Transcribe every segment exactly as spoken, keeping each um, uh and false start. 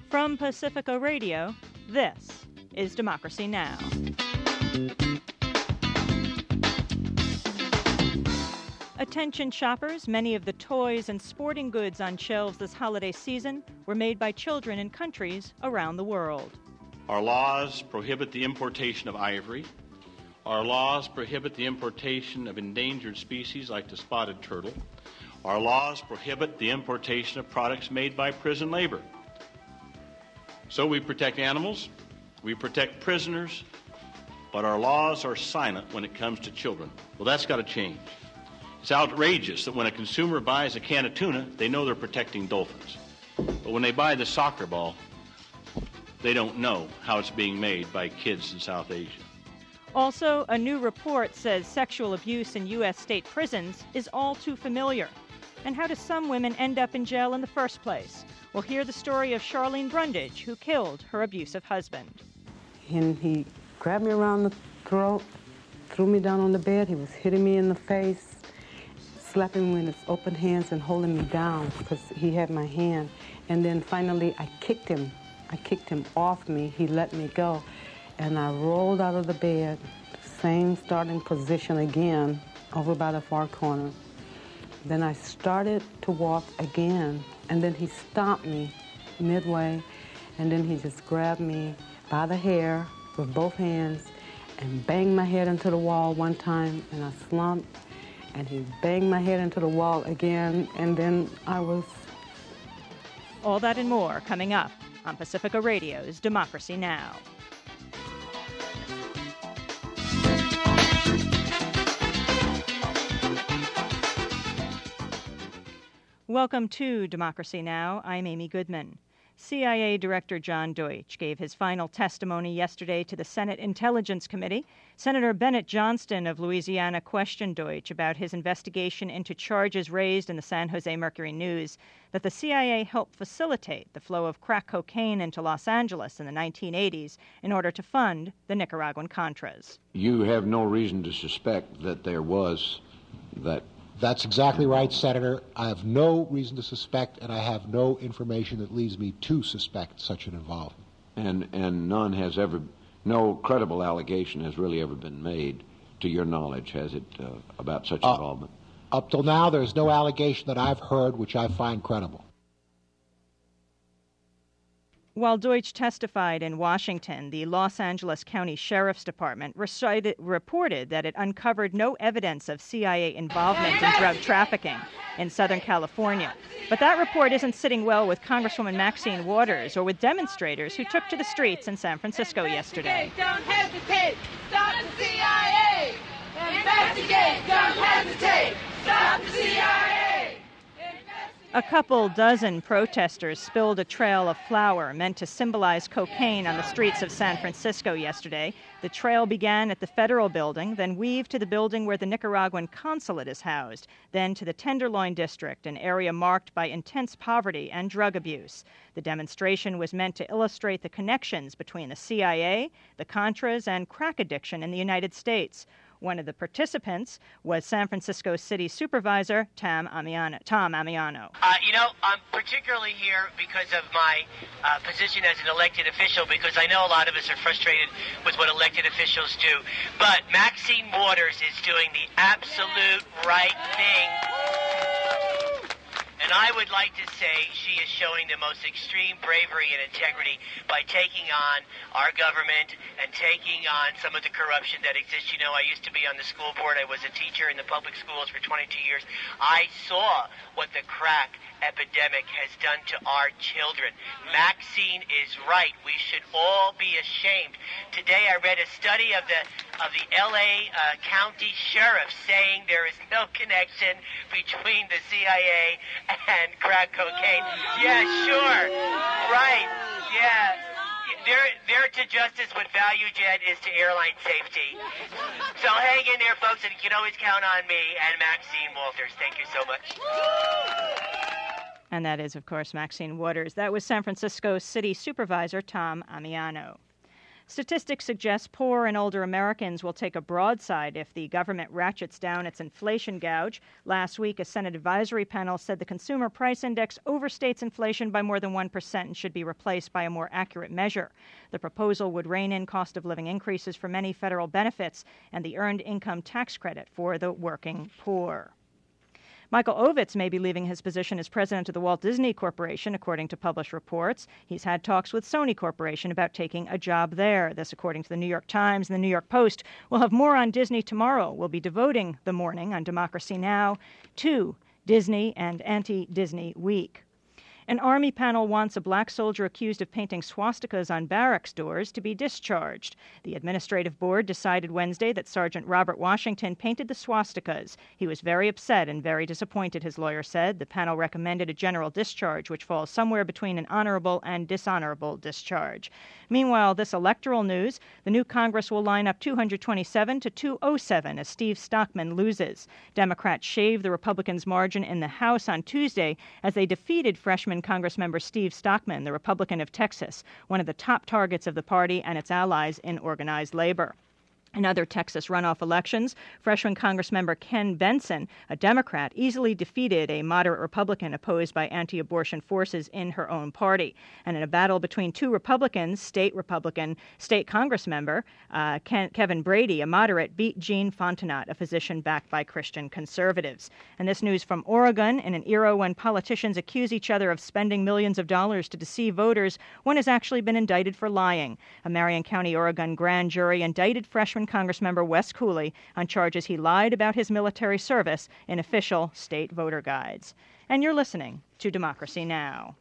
From Pacifica Radio, this is Democracy Now! Attention shoppers, many of the toys and sporting goods on shelves this holiday season were made by children in countries around the world. Our laws prohibit the importation of ivory. Our laws prohibit the importation of endangered species like the spotted turtle. Our laws prohibit the importation of products made by prison labor. So we protect animals, we protect prisoners, but our laws are silent when it comes to children. Well, that's got to change. It's outrageous that when a consumer buys a can of tuna, they know they're protecting dolphins. But when they buy the soccer ball, they don't know how it's being made by kids in South Asia. Also, a new report says sexual abuse in U S state prisons is all too familiar. And how do some women end up in jail in the first place? We'll hear the story of Charlene Brundage, who killed her abusive husband. And he grabbed me around the throat, threw me down on the bed. He was hitting me in the face, slapping me with his open hands and holding me down because he had my hand. And then finally, I kicked him. I kicked him off me. He let me go. And I rolled out of the bed, same starting position again, over by the far corner. Then I started to walk again, and then he stopped me midway, and then he just grabbed me by the hair with both hands and banged my head into the wall one time, and I slumped, and he banged my head into the wall again, and then I was... All that and more coming up on Pacifica Radio's Democracy Now! Welcome to Democracy Now! I'm Amy Goodman. C I A Director John Deutch gave his final testimony yesterday to the Senate Intelligence Committee. Senator Bennett Johnston of Louisiana questioned Deutch about his investigation into charges raised in the San Jose Mercury News that the C I A helped facilitate the flow of crack cocaine into Los Angeles in the nineteen eighties in order to fund the Nicaraguan Contras. You have no reason to suspect that there was that. That's exactly right, Senator. I have no reason to suspect, and I have no information that leads me to suspect such an involvement. And and none has ever, no credible allegation has really ever been made, to your knowledge, has it, uh, about such uh, involvement? Up till now, there's no allegation that I've heard which I find credible. While Deutch testified in Washington, the Los Angeles County Sheriff's Department recited, reported that it uncovered no evidence of C I A involvement in drug trafficking in Southern California. But that report isn't sitting well with Congresswoman Maxine Waters or with demonstrators who took to the streets in San Francisco yesterday. Don't hesitate! Stop the C I A! Investigate! Don't hesitate! Stop the C I A! A couple dozen protesters spilled a trail of flour meant to symbolize cocaine on the streets of San Francisco yesterday. The trail began at the Federal Building, then weaved to the building where the Nicaraguan consulate is housed, then to the Tenderloin District, an area marked by intense poverty and drug abuse. The demonstration was meant to illustrate the connections between the C I A, the Contras, and crack addiction in the United States. One of the participants was San Francisco City Supervisor Tom Amiano. Tom Amiano. Uh, you know, I'm particularly here because of my uh, position as an elected official, because I know a lot of us are frustrated with what elected officials do. But Maxine Waters is doing the absolute right thing. And I would like to say she is showing the most extreme bravery and integrity by taking on our government and taking on some of the corruption that exists. You know, I used to be on the school board. I was a teacher in the public schools for twenty-two years. I saw what the crack epidemic has done to our children. Maxine is right. We should all be ashamed. Today I read a study of the of the L A uh, County Sheriff saying there is no connection between the C I A and crack cocaine. Yeah, sure. Right. Yeah. They're, they're to justice what ValueJet is to airline safety. So hang in there, folks, and you can always count on me and Maxine Waters. Thank you so much. And that is, of course, Maxine Waters. That was San Francisco City Supervisor Tom Amiano. Statistics suggest poor and older Americans will take a broadside if the government ratchets down its inflation gouge. Last week, a Senate advisory panel said the Consumer Price Index overstates inflation by more than one percent and should be replaced by a more accurate measure. The proposal would rein in cost of living increases for many federal benefits and the earned income tax credit for the working poor. Michael Ovitz may be leaving his position as president of the Walt Disney Corporation, according to published reports. He's had talks with Sony Corporation about taking a job there. This, according to the New York Times and the New York Post. We'll have more on Disney tomorrow. We'll be devoting the morning on Democracy Now! To Disney and Anti-Disney Week. An Army panel wants a black soldier accused of painting swastikas on barracks doors to be discharged. The administrative board decided Wednesday that Sergeant Robert Washington painted the swastikas. He was very upset and very disappointed, his lawyer said. The panel recommended a general discharge, which falls somewhere between an honorable and dishonorable discharge. Meanwhile, this electoral news, the new Congress will line up two hundred twenty-seven to two oh seven as Steve Stockman loses. Democrats shaved the Republicans' margin in the House on Tuesday as they defeated freshman Congressmember Steve Stockman, the Republican of Texas, one of the top targets of the party and its allies in organized labor. In other Texas runoff elections, freshman Congressmember Ken Benson, a Democrat, easily defeated a moderate Republican opposed by anti-abortion forces in her own party. And in a battle between two Republicans, state Republican, state Congressmember uh, Ken, Kevin Brady, a moderate, beat Jean Fontenot, a physician backed by Christian conservatives. And this news from Oregon, in an era when politicians accuse each other of spending millions of dollars to deceive voters, one has actually been indicted for lying. A Marion County, Oregon grand jury indicted freshman Congressmember Wes Cooley on charges he lied about his military service in official state voter guides. And you're listening to Democracy Now!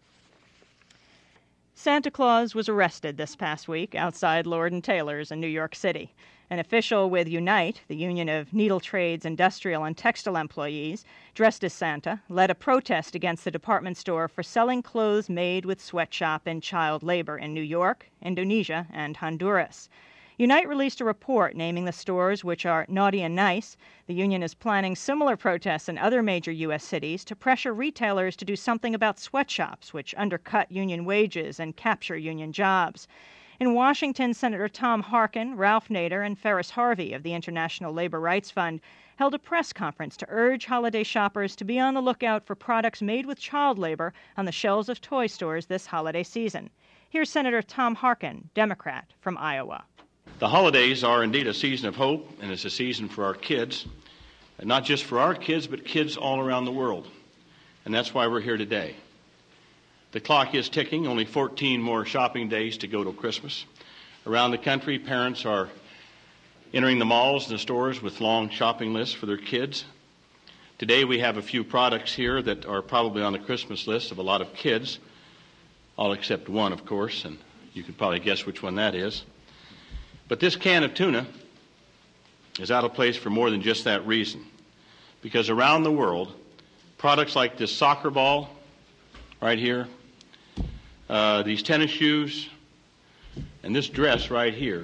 Santa Claus was arrested this past week outside Lord and Taylor's in New York City. An official with Unite, the Union of Needle Trades, Industrial, and Textile Employees, dressed as Santa, led a protest against the department store for selling clothes made with sweatshop and child labor in New York, Indonesia, and Honduras. Unite released a report naming the stores which are naughty and nice. The union is planning similar protests in other major U S cities to pressure retailers to do something about sweatshops, which undercut union wages and capture union jobs. In Washington, Senator Tom Harkin, Ralph Nader, and Ferris Harvey of the International Labor Rights Fund held a press conference to urge holiday shoppers to be on the lookout for products made with child labor on the shelves of toy stores this holiday season. Here's Senator Tom Harkin, Democrat from Iowa. The holidays are indeed a season of hope, and it's a season for our kids, and not just for our kids, but kids all around the world. And that's why we're here today. The clock is ticking, only fourteen more shopping days to go till Christmas. Around the country, parents are entering the malls and the stores with long shopping lists for their kids. Today we have a few products here that are probably on the Christmas list of a lot of kids, all except one, of course, and you can probably guess which one that is. But this can of tuna is out of place for more than just that reason. Because around the world, products like this soccer ball right here, uh, these tennis shoes, and this dress right here,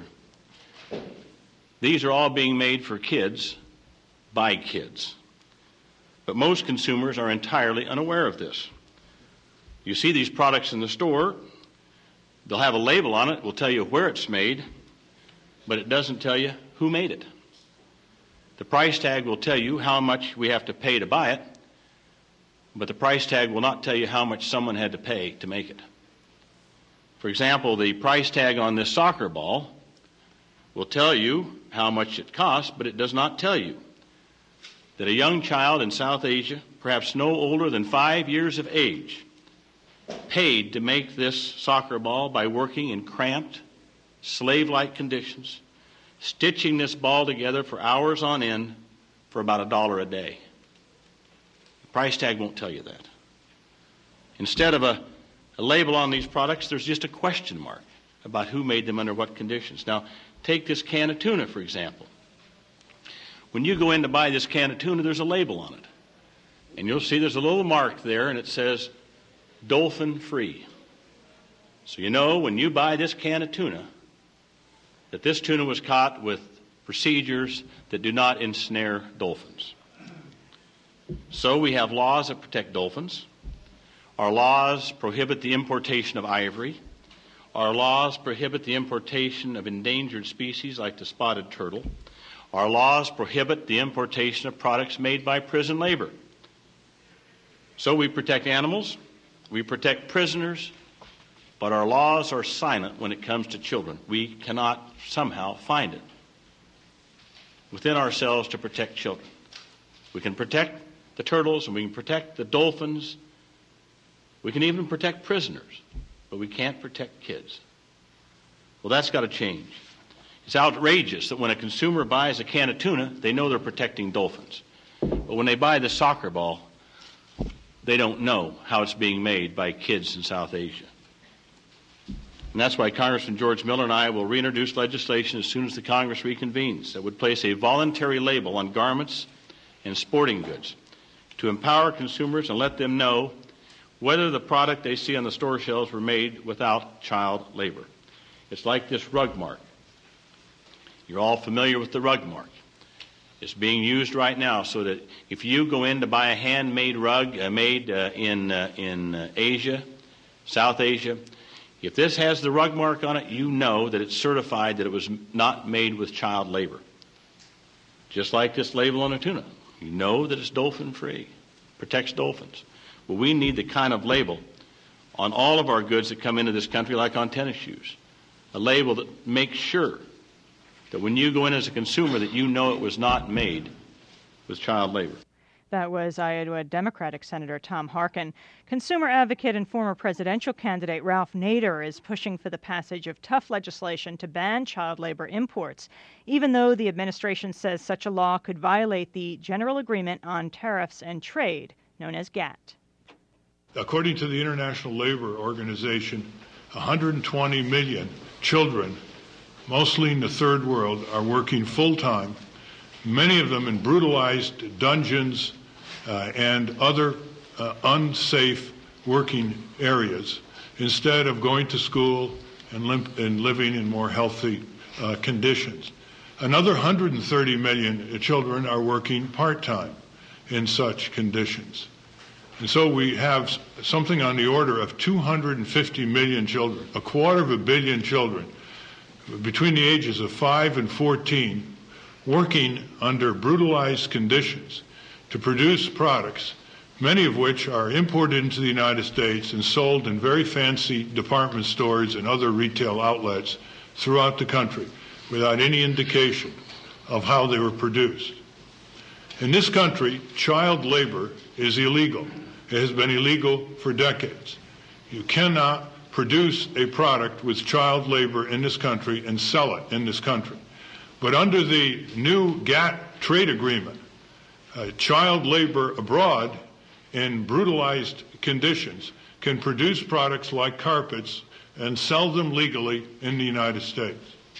these are all being made for kids by kids. But most consumers are entirely unaware of this. You see these products in the store, they'll have a label on it, will tell you where it's made, but it doesn't tell you who made it. The price tag will tell you how much we have to pay to buy it, but the price tag will not tell you how much someone had to pay to make it. For example, the price tag on this soccer ball will tell you how much it costs, but it does not tell you that a young child in South Asia, perhaps no older than five years of age, paid to make this soccer ball by working in cramped, slave-like conditions, stitching this ball together for hours on end for about a dollar a day. The price tag won't tell you that. Instead of a, a label on these products, there's just a question mark about who made them under what conditions. Now, take this can of tuna, for example. When you go in to buy this can of tuna, there's a label on it. And you'll see there's a little mark there, and it says, dolphin-free. So you know when you buy this can of tuna, that this tuna was caught with procedures that do not ensnare dolphins. So we have laws that protect dolphins. Our laws prohibit the importation of ivory. Our laws prohibit the importation of endangered species like the spotted turtle. Our laws prohibit the importation of products made by prison labor. So we protect animals, we protect prisoners, but our laws are silent when it comes to children. We cannot somehow find it within ourselves to protect children. We can protect the turtles and we can protect the dolphins. We can even protect prisoners, but we can't protect kids. Well, that's got to change. It's outrageous that when a consumer buys a can of tuna, they know they're protecting dolphins. But when they buy the soccer ball, they don't know how it's being made by kids in South Asia. And that's why Congressman George Miller and I will reintroduce legislation as soon as the Congress reconvenes that would place a voluntary label on garments and sporting goods to empower consumers and let them know whether the product they see on the store shelves were made without child labor. It's like this rug mark. You're all familiar with the rug mark. It's being used right now so that if you go in to buy a handmade rug uh, made uh, in, uh, in uh, Asia, South Asia, if this has the rug mark on it, you know that it's certified that it was not made with child labor. Just like this label on a tuna. You know that it's dolphin-free, protects dolphins. Well, we need the kind of label on all of our goods that come into this country, like on tennis shoes. A label that makes sure that when you go in as a consumer that you know it was not made with child labor. That was Iowa Democratic Senator Tom Harkin. Consumer advocate and former presidential candidate Ralph Nader is pushing for the passage of tough legislation to ban child labor imports, even though the administration says such a law could violate the General Agreement on Tariffs and Trade, known as GATT. According to the International Labor Organization, one hundred twenty million children, mostly in the third world, are working full-time, many of them in brutalized dungeons uh, and other uh, unsafe working areas, instead of going to school and, limp- and living in more healthy uh, conditions. Another one hundred thirty million children are working part-time in such conditions. And so we have something on the order of two hundred fifty million children, a quarter of a billion children, between the ages of five and fourteen, working under brutalized conditions to produce products, many of which are imported into the United States and sold in very fancy department stores and other retail outlets throughout the country without any indication of how they were produced. In this country, child labor is illegal. It has been illegal for decades. You cannot produce a product with child labor in this country and sell it in this country. But under the new GATT trade agreement, uh, child labor abroad in brutalized conditions can produce products like carpets and sell them legally in the United States.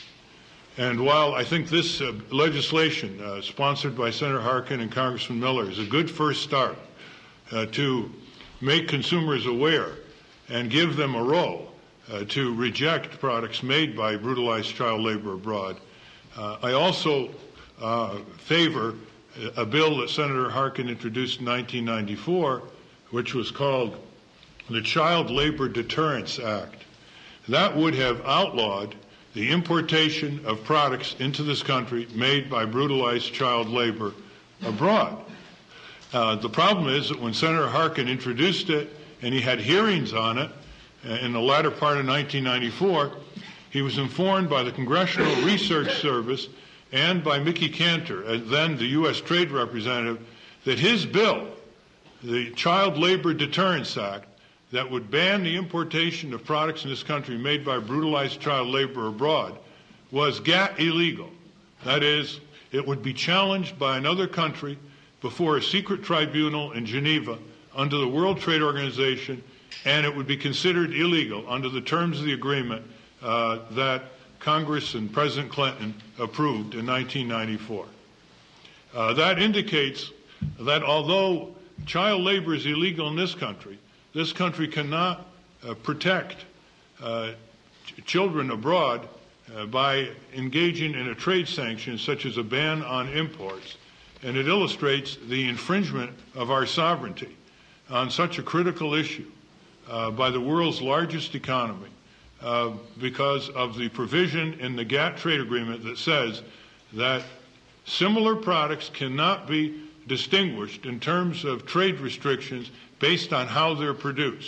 And while I think this uh, legislation uh, sponsored by Senator Harkin and Congressman Miller is a good first start uh, to make consumers aware and give them a role uh, to reject products made by brutalized child labor abroad, uh, I also uh, favor a bill that Senator Harkin introduced in nineteen ninety-four, which was called the Child Labor Deterrence Act. That would have outlawed the importation of products into this country made by brutalized child labor abroad. Uh, the problem is that when Senator Harkin introduced it, and he had hearings on it in the latter part of nineteen ninety-four, he was informed by the Congressional Research Service and by Mickey Cantor, then the U S Trade Representative, that his bill, the Child Labor Deterrence Act, that would ban the importation of products in this country made by brutalized child labor abroad, was GATT illegal. That is, it would be challenged by another country before a secret tribunal in Geneva under the World Trade Organization, and it would be considered illegal under the terms of the agreement uh, that Congress and President Clinton approved in nineteen ninety-four. Uh, that indicates that although child labor is illegal in this country, this country cannot uh, protect uh, ch- children abroad uh, by engaging in a trade sanction such as a ban on imports. And it illustrates the infringement of our sovereignty on such a critical issue uh, by the world's largest economy uh, because of the provision in the GATT trade agreement that says that similar products cannot be distinguished in terms of trade restrictions based on how they're produced,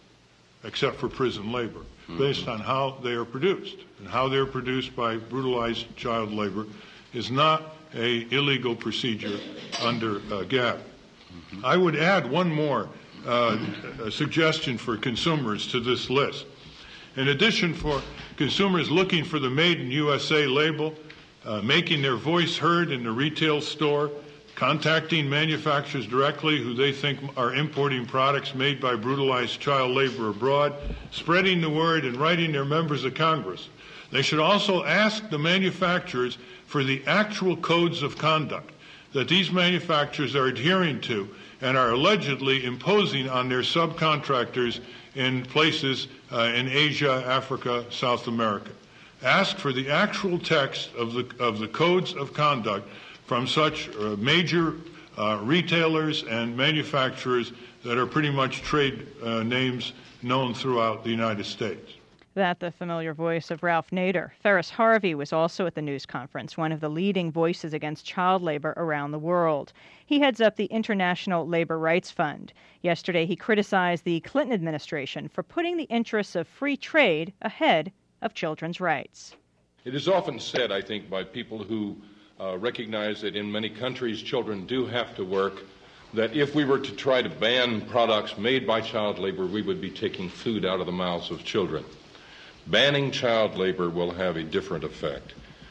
except for prison labor, mm-hmm. based on how they are produced. And how they're produced by brutalized child labor is not a illegal procedure under uh, GATT. Mm-hmm. I would add one more uh, a suggestion for consumers to this list. In addition, for consumers looking for the Made in U S A label, uh, making their voice heard in the retail store, contacting manufacturers directly who they think are importing products made by brutalized child labor abroad, spreading the word and writing their members of Congress. They should also ask the manufacturers for the actual codes of conduct that these manufacturers are adhering to and are allegedly imposing on their subcontractors in places uh, in Asia, Africa, South America. Ask for the actual text of the, of the codes of conduct from such uh, major uh, retailers and manufacturers that are pretty much trade uh, names known throughout the United States. That the familiar voice of Ralph Nader. Ferris Harvey was also at the news conference, one of the leading voices against child labor around the world. He heads up the International Labor Rights Fund. Yesterday, he criticized the Clinton administration for putting the interests of free trade ahead of children's rights. It is often said, I think, by people who uh, recognize that in many countries children do have to work, that if we were to try to ban products made by child labor, we would be taking food out of the mouths of children. Banning child labor will have a different effect.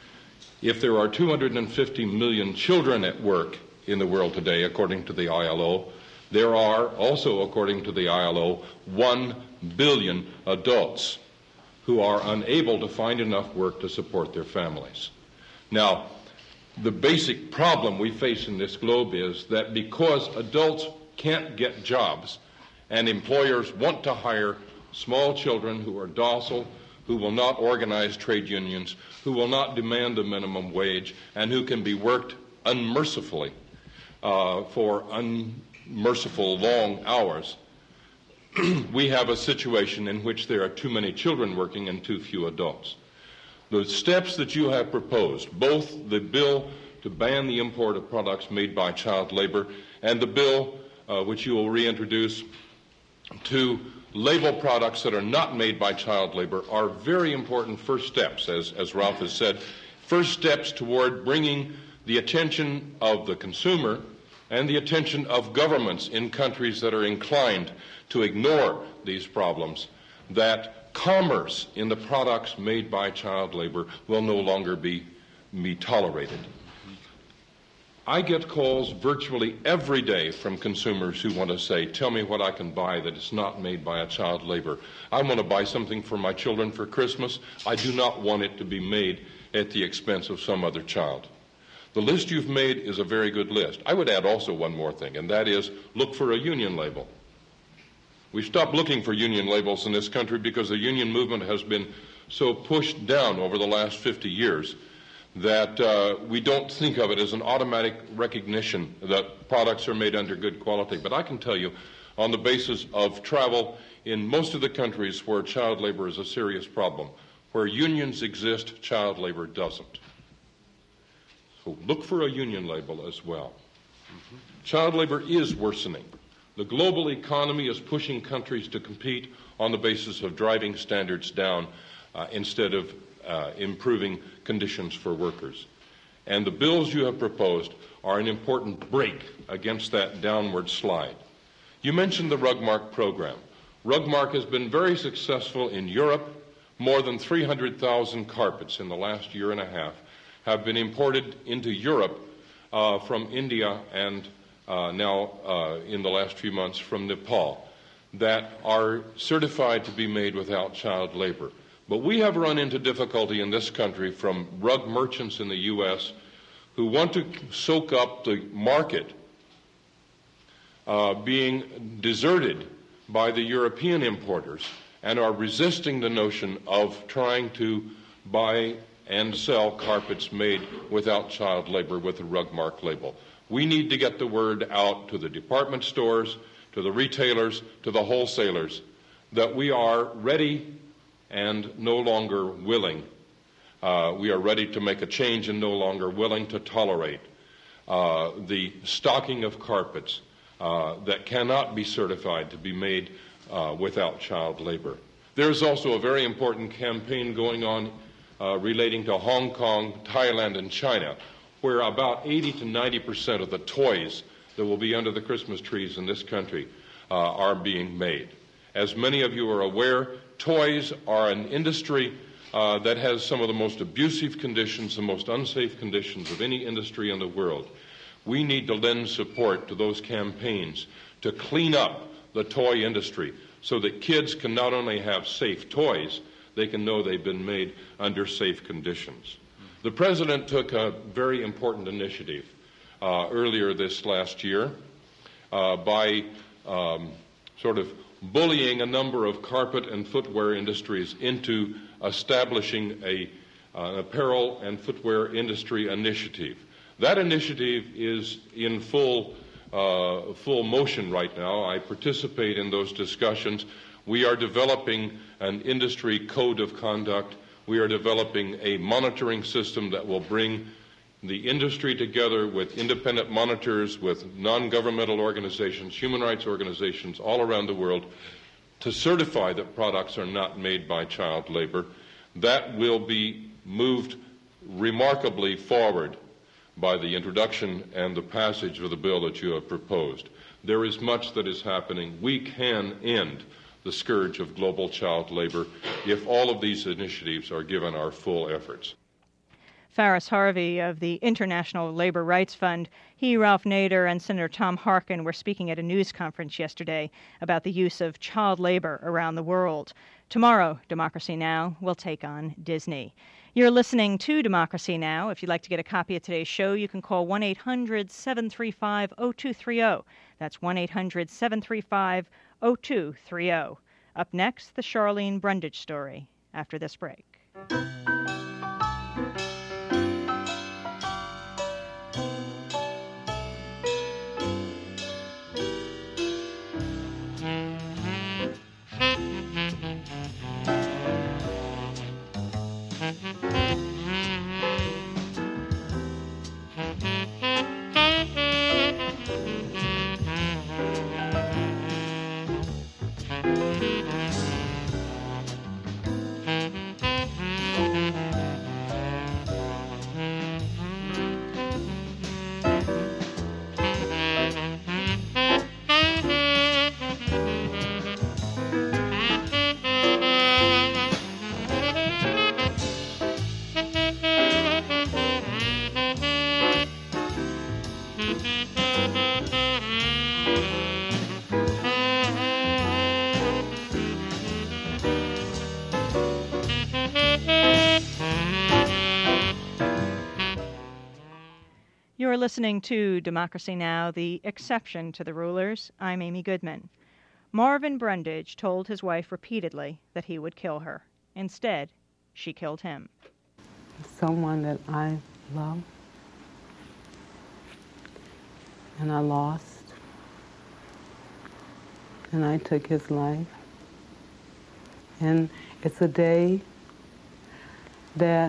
If there are two hundred fifty million children at work in the world today, according to the I L O, there are also, according to the I L O, one billion adults who are unable to find enough work to support their families. Now, the basic problem we face in this globe is that because adults can't get jobs and employers want to hire small children who are docile, who will not organize trade unions, who will not demand a minimum wage, and who can be worked unmercifully uh, for unmerciful long hours, we have a situation in which there are too many children working and too few adults. The steps that you have proposed, both the bill to ban the import of products made by child labor and the bill uh, which you will reintroduce to label products that are not made by child labor, are very important first steps, as, as Ralph has said, first steps toward bringing the attention of the consumer and the attention of governments in countries that are inclined to ignore these problems, that commerce in the products made by child labor will no longer be, be tolerated. I get calls virtually every day from consumers who want to say, tell me what I can buy that is not made by a child labor. I want to buy something for my children for Christmas. I do not want it to be made at the expense of some other child. The list you've made is a very good list. I would add also one more thing, and that is look for a union label. We've stopped looking for union labels in this country because the union movement has been so pushed down over the last fifty years that uh, we don't think of it as an automatic recognition that products are made under good quality. But I can tell you, on the basis of travel in most of the countries where child labor is a serious problem, where unions exist, child labor doesn't. So look for a union label as well. Mm-hmm. Child labor is worsening. The global economy is pushing countries to compete on the basis of driving standards down uh, instead of Uh, improving conditions for workers. And the bills you have proposed are an important break against that downward slide. You mentioned the Rugmark program. Rugmark has been very successful in Europe. More than three hundred thousand carpets in the last year and a half have been imported into Europe uh, from India and uh, now uh, in the last few months from Nepal that are certified to be made without child labor. But we have run into difficulty in this country from rug merchants in the U S who want to soak up the market uh, being deserted by the European importers and are resisting the notion of trying to buy and sell carpets made without child labor with a Rugmark label. We need to get the word out to the department stores, to the retailers, to the wholesalers, that we are ready and no longer willing. Uh, we are ready to make a change and no longer willing to tolerate uh, the stocking of carpets uh, that cannot be certified to be made uh, without child labor. There's also a very important campaign going on uh, relating to Hong Kong, Thailand, and China, where about eighty to ninety percent of the toys that will be under the Christmas trees in this country uh, are being made. As many of you are aware, toys are an industry uh, that has some of the most abusive conditions, the most unsafe conditions of any industry in the world. We need to lend support to those campaigns to clean up the toy industry so that kids can not only have safe toys, they can know they've been made under safe conditions. The President took a very important initiative uh, earlier this last year uh, by um, sort of bullying a number of carpet and footwear industries into establishing a, uh, an apparel and footwear industry initiative. That initiative is in full, uh, full motion right now. I participate in those discussions. We are developing an industry code of conduct. We are developing a monitoring system that will bring the industry together with independent monitors, with non-governmental organizations, human rights organizations all around the world to certify that products are not made by child labor. That will be moved remarkably forward by the introduction and the passage of the bill that you have proposed. There is much that is happening. We can end the scourge of global child labor if all of these initiatives are given our full efforts. Faris Harvey of the International Labor Rights Fund. He, Ralph Nader, and Senator Tom Harkin were speaking at a news conference yesterday about the use of child labor around the world. Tomorrow, Democracy Now! Will take on Disney. You're listening to Democracy Now! If you'd like to get a copy of today's show, you can call one eight hundred seven three five oh two three oh. That's one eight hundred seven three five oh two three oh. Up next, the Charlene Brundage story after this break. You're listening to Democracy Now!, the exception to the rulers. I'm Amy Goodman. Marvin Brundage told his wife repeatedly that he would kill her. Instead, she killed him. Someone that I love and I lost, and I took his life. And it's a day that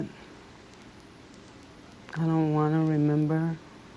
I don't want to remember.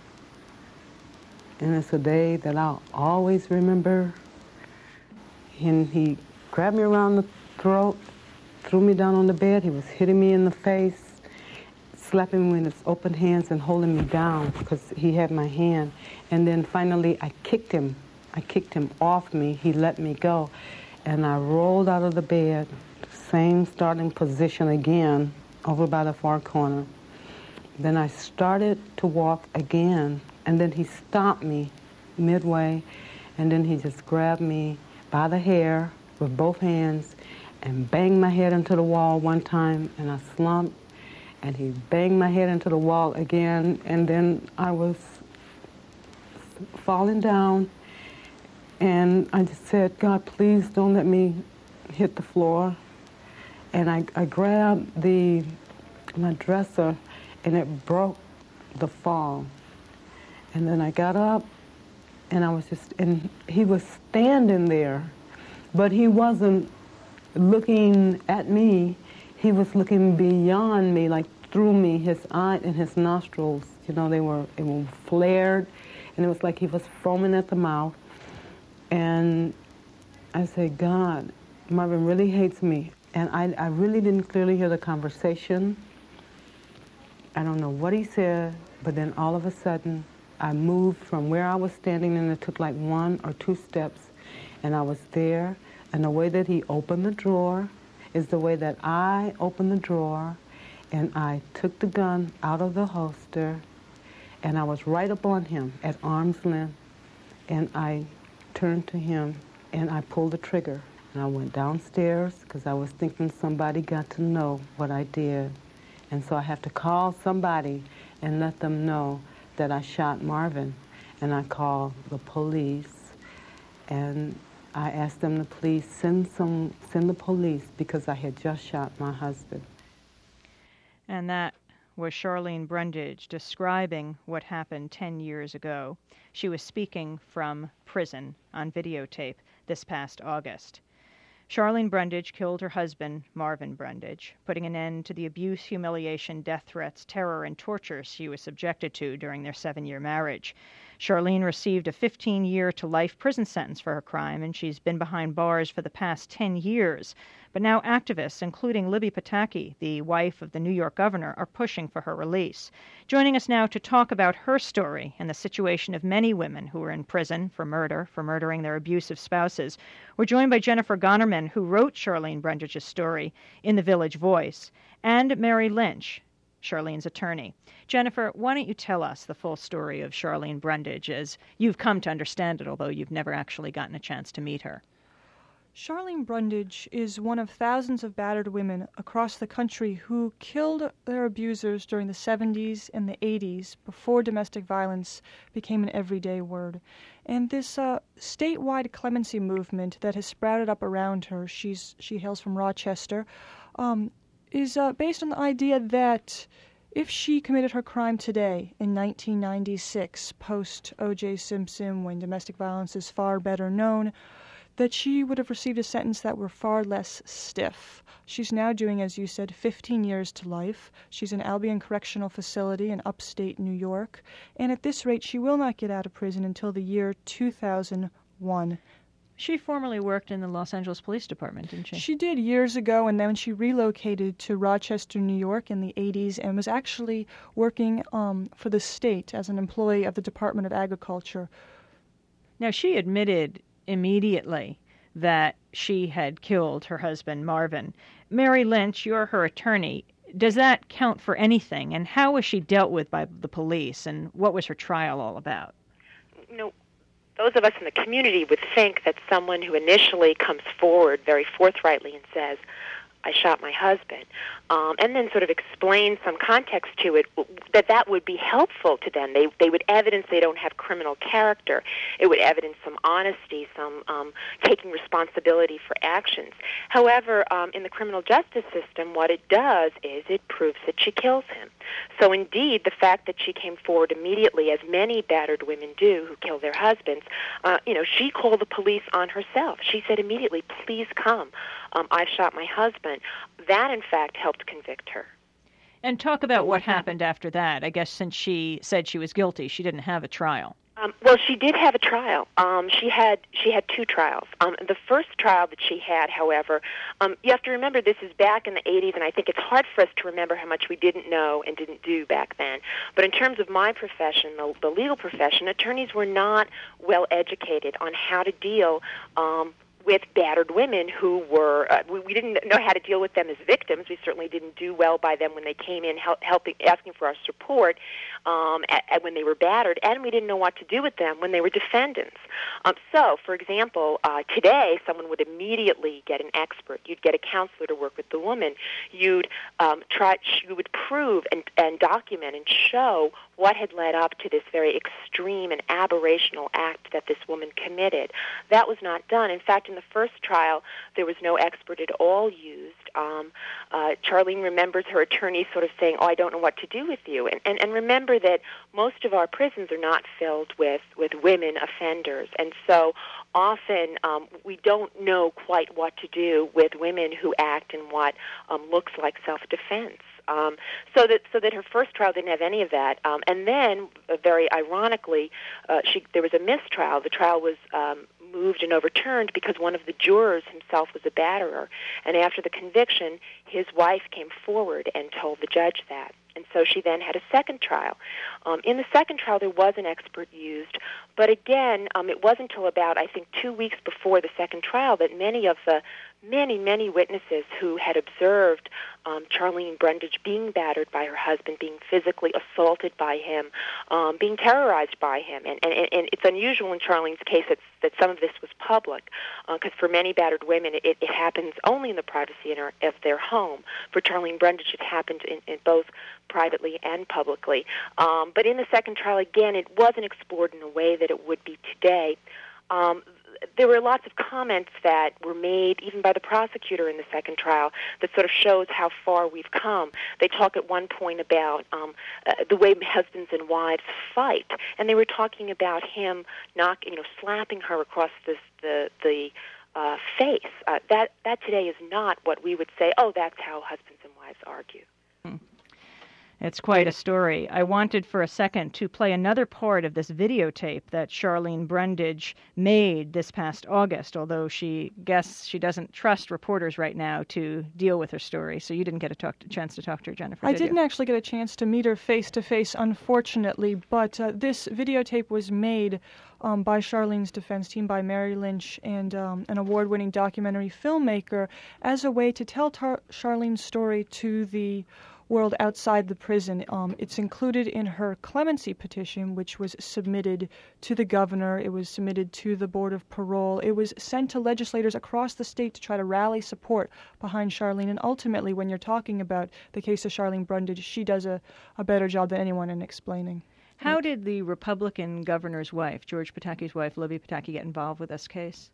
And it's a day that I'll always remember. And he grabbed me around the throat, threw me down on the bed. He was hitting me in the face, slapping me with his open hands and holding me down because he had my hand. And then finally I kicked him. I kicked him off me. He let me go. And I rolled out of the bed, same starting position again, over by the far corner. Then I started to walk again, and then he stopped me midway, and then he just grabbed me by the hair with both hands and banged my head into the wall one time, and I slumped, and he banged my head into the wall again, and then I was falling down, and I just said, God, please don't let me hit the floor. And I, I grabbed the my dresser, and it broke the fall. And then I got up, and I was just, and he was standing there, but he wasn't looking at me, he was looking beyond me, like through me. His eye and his nostrils, you know, they were, they were flared, and it was like he was foaming at the mouth. And I said, God, Marvin really hates me. And I, I really didn't clearly hear the conversation. I don't know what he said, but then all of a sudden, I moved from where I was standing, and it took like one or two steps, and I was there. And the way that he opened the drawer is the way that I opened the drawer, and I took the gun out of the holster, and I was right up on him at arm's length, and I turned to him, and I pulled the trigger. And I went downstairs because I was thinking somebody got to know what I did. And so I have to call somebody and let them know that I shot Marvin. And I called the police, and I asked them to please send some, send the police because I had just shot my husband. And that was Charlene Brundage describing what happened ten years ago. She was speaking from prison on videotape this past August. Charlene Brundage killed her husband, Marvin Brundage, putting an end to the abuse, humiliation, death threats, terror, and torture she was subjected to during their seven-year marriage. Charlene received a fifteen-year-to-life prison sentence for her crime, and she's been behind bars for the past ten years. But now activists, including Libby Pataki, the wife of the New York governor, are pushing for her release. Joining us now to talk about her story and the situation of many women who are in prison for murder, for murdering their abusive spouses, we're joined by Jennifer Gonnerman, who wrote Charlene Brundage's story in The Village Voice, and Mary Lynch, Charlene's attorney. Jennifer, why don't you tell us the full story of Charlene Brundage as you've come to understand it, although you've never actually gotten a chance to meet her. Charlene Brundage is one of thousands of battered women across the country who killed their abusers during the seventies and the eighties before domestic violence became an everyday word. And this uh, statewide clemency movement that has sprouted up around her, she's she hails from Rochester, um, is uh, based on the idea that if she committed her crime today in nineteen ninety-six, post O J Simpson, when domestic violence is far better known, that she would have received a sentence that were far less stiff. She's now doing, as you said, fifteen years to life. She's in Albion Correctional Facility in upstate New York, and at this rate she will not get out of prison until the year two thousand one. She formerly worked in the Los Angeles Police Department, didn't she? She did years ago, and then she relocated to Rochester, New York in the eighties and was actually working um, for the state as an employee of the Department of Agriculture. Now, she admitted immediately that she had killed her husband, Marvin. Mary Lynch, you're her attorney. Does that count for anything? And how was she dealt with by the police? And what was her trial all about? You know, those of us in the community would think that someone who initially comes forward very forthrightly and says, I shot my husband, um, and then sort of explain some context to it, that that would be helpful to them. They they would evidence they don't have criminal character. It would evidence some honesty, some um, taking responsibility for actions. However, um, in the criminal justice system, what it does is it proves that she kills him. So indeed, the fact that she came forward immediately, as many battered women do who kill their husbands, uh, you know, she called the police on herself. She said immediately, please come. Um, I shot my husband. That, in fact, helped convict her. And talk about what happened after that. I guess since she said she was guilty, she didn't have a trial. Um, well, she did have a trial. Um, she had she had two trials. Um, the first trial that she had, however, um, you have to remember this is back in the eighties, and I think it's hard for us to remember how much we didn't know and didn't do back then. But in terms of my profession, the, the legal profession, attorneys were not well educated on how to deal um, with battered women who were, uh, we, we didn't know how to deal with them as victims. We certainly didn't do well by them when they came in help, helping, asking for our support um, at, at when they were battered, and we didn't know what to do with them when they were defendants. Um, so, for example, uh, today someone would immediately get an expert. You'd get a counselor to work with the woman. You'd um, try, you would prove and, and document and show what had led up to this very extreme and aberrational act that this woman committed. That was not done. In fact, in the first trial, there was no expert at all used. Um, uh, Charlene remembers her attorney sort of saying, oh, I don't know what to do with you. And, and, and remember that most of our prisons are not filled with, with women offenders. And so often um, we don't know quite what to do with women who act in what um, looks like self-defense. Um, so that so that her first trial didn't have any of that, um, and then uh, very ironically, uh, she there was a mistrial. The trial was um, moved and overturned because one of the jurors himself was a batterer, and after the conviction, his wife came forward and told the judge that. And so she then had a second trial. Um, in the second trial, there was an expert used, but again, um, it wasn't until about, I think, two weeks before the second trial that many of the many, many witnesses who had observed um, Charlene Brundage being battered by her husband, being physically assaulted by him, um, being terrorized by him. And, and, and it's unusual in Charlene's case that, that some of this was public, because uh, for many battered women, it, it happens only in the privacy in her, of their home. For Charlene Brundage, it happened in, in both privately and publicly. Um, but in the second trial, again, it wasn't explored in a way that it would be today. Um, there were lots of comments that were made, even by the prosecutor in the second trial, that sort of shows how far we've come. They talk at one point about um, uh, the way husbands and wives fight, and they were talking about him knock, you know, slapping her across this, the the uh, face. Uh, that that today is not what we would say. Oh, that's how husbands and wives argue. Hmm. It's quite a story. I wanted for a second to play another part of this videotape that Charlene Brundage made this past August, although she guesses she doesn't trust reporters right now to deal with her story. So you didn't get a talk, chance to talk to her, Jennifer, I did didn't you? actually get a chance to meet her face-to-face, unfortunately, but uh, this videotape was made um, by Charlene's defense team, by Mary Lynch, and um, an award-winning documentary filmmaker, as a way to tell Tar- Charlene's story to the world outside the prison. Um, it's included in her clemency petition, which was submitted to the governor. It was submitted to the Board of Parole. It was sent to legislators across the state to try to rally support behind Charlene. And ultimately, when you're talking about the case of Charlene Brundage, she does a, a better job than anyone in explaining. How did the Republican governor's wife, George Pataki's wife, Libby Pataki, get involved with this case?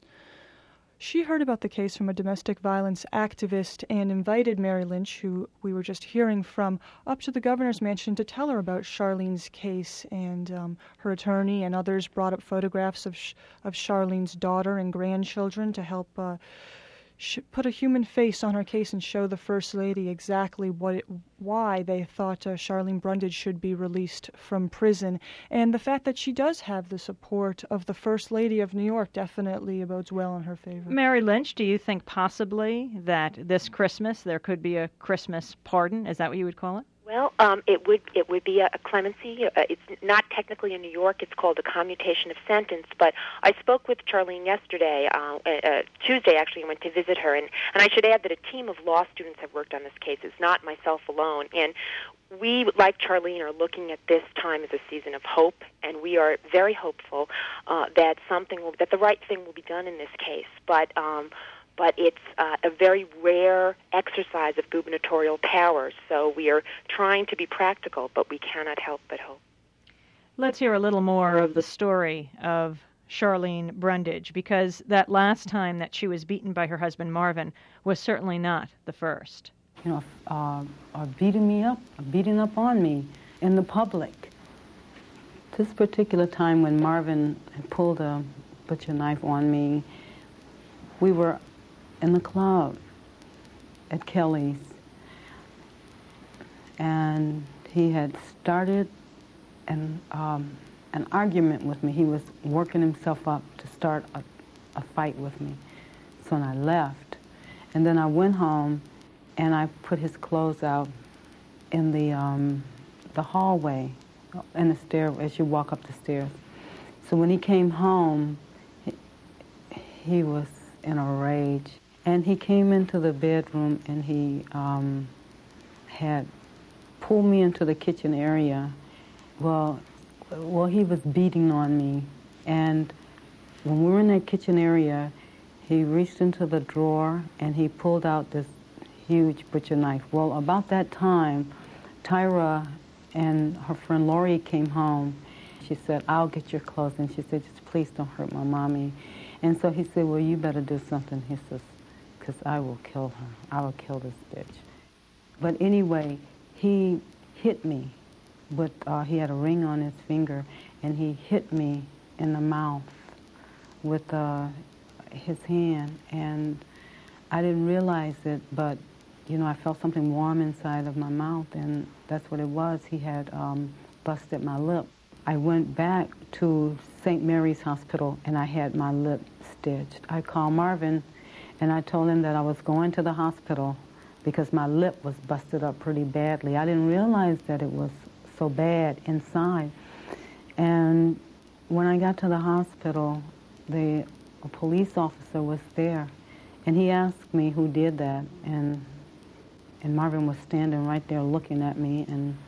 She heard about the case from a domestic violence activist and invited Mary Lynch, who we were just hearing from, up to the governor's mansion to tell her about Charlene's case. And um, her attorney and others brought up photographs of Sh- of Charlene's daughter and grandchildren to help uh, sh- put a human face on her case and show the First Lady exactly what it, why they thought uh, Charlene Brundage should be released from prison. And the fact that she does have the support of the First Lady of New York definitely bodes well in her favor. Mary Lynch, do you think possibly that this Christmas there could be a Christmas pardon? Is that what you would call it? Well, um, it would it would be a, a clemency. Uh, it's not technically in New York. It's called a commutation of sentence. But I spoke with Charlene yesterday, uh, uh, Tuesday actually. I went to visit her, and, and I should add that a team of law students have worked on this case. It's not myself alone. And we, like Charlene, are looking at this time as a season of hope, and we are very hopeful uh, that something will, that the right thing will be done in this case. But um, But it's uh, a very rare exercise of gubernatorial power, so we are trying to be practical, but we cannot help but hope. Let's hear a little more of the story of Charlene Brundage, because that last time that she was beaten by her husband Marvin was certainly not the first. You know, uh, are beating me up, beating up on me in the public. This particular time when Marvin pulled a butcher knife on me, we were in the club at Kelly's, and he had started an, um, an argument with me. He was working himself up to start a, a fight with me. So I left, and then I went home, and I put his clothes out in the, um, the hallway, in the stair, as you walk up the stairs. So when he came home, he, he was in a rage. And he came into the bedroom, and he um, had pulled me into the kitchen area. Well, well, he was beating on me. And when we were in that kitchen area, he reached into the drawer, and he pulled out this huge butcher knife. Well, about that time, Tyra and her friend Lori came home. She said, I'll get your clothes. And she said, just please don't hurt my mommy. And so he said, well, you better do something. He says, because I will kill her. I will kill this bitch. But anyway, he hit me with, uh, he had a ring on his finger, and he hit me in the mouth with uh, his hand. And I didn't realize it, but, you know, I felt something warm inside of my mouth, and that's what it was. He had um, busted my lip. I went back to Saint Mary's Hospital, and I had my lip stitched. I called Marvin, and I told him that I was going to the hospital because my lip was busted up pretty badly. I didn't realize that it was so bad inside. And when I got to the hospital, the a police officer was there, and he asked me who did that, and and Marvin was standing right there looking at me, and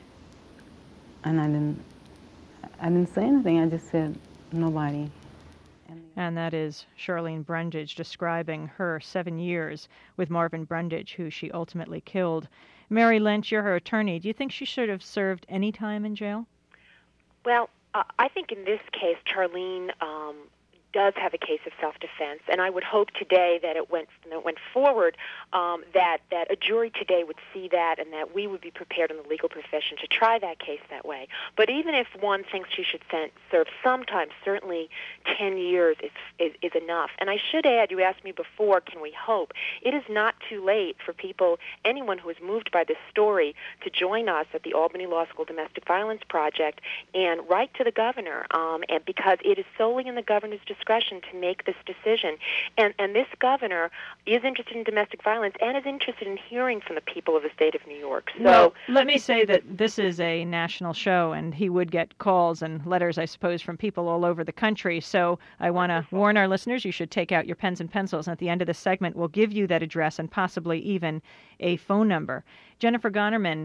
and I didn't I didn't say anything. I just said nobody. And that is Charlene Brundage describing her seven years with Marvin Brundage, who she ultimately killed. Mary Lynch, you're her attorney. Do you think she should have served any time in jail? Well, uh, I think in this case, Charlene um, does have a case of self-defense, and I would hope today that it went that it went forward, um, that that a jury today would see that, and that we would be prepared in the legal profession to try that case that way. But even if one thinks she should send, serve some time, certainly ten years is, is is enough. And I should add, you asked me before, can we hope? It is not too late for people, anyone who is moved by this story, to join us at the Albany Law School Domestic Violence Project and write to the governor, um, and because it is solely in the governor's discretion discretion to make this decision. And and this governor is interested in domestic violence and is interested in hearing from the people of the state of New York. So well, let me say that this is a national show, and he would get calls and letters, I suppose, from people all over the country. So I want to warn our listeners, you should take out your pens and pencils. And at the end of the segment, we'll give you that address and possibly even a phone number. Jennifer Gonnerman,